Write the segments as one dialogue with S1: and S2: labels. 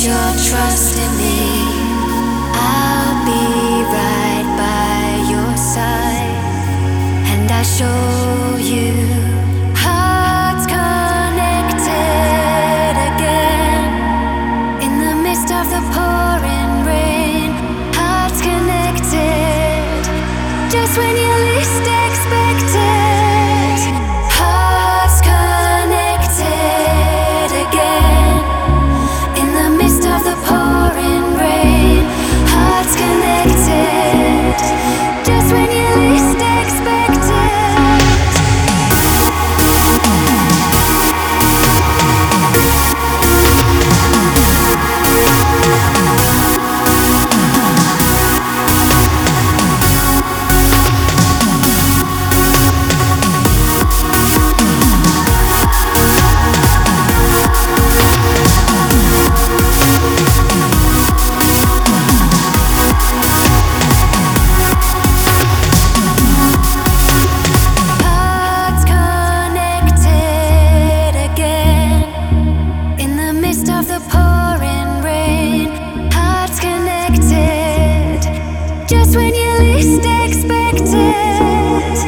S1: your trust in me, I'll be right by your side, and I show you hearts connected again in the midst of the pouring rain. Hearts connected just when you least expect it. Hearts connected again in the midst of the pouring rain. Hearts connected just when you least expect it. Hearts connected again in the midst of the pouring rain. Hearts connected just when you least expect it.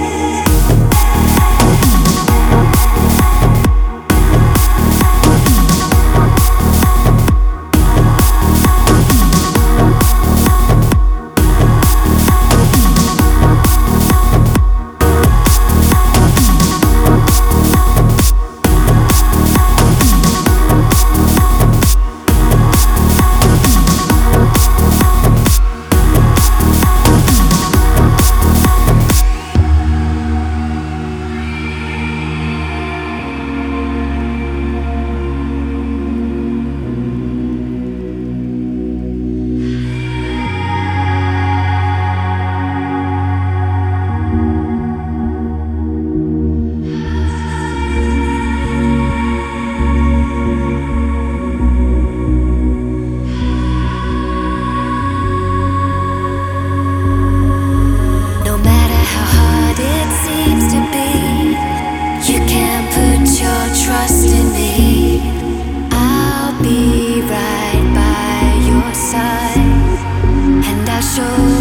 S1: No matter how hard it seems to be, you can put your trust in me. I'll be right by your side, and I'll show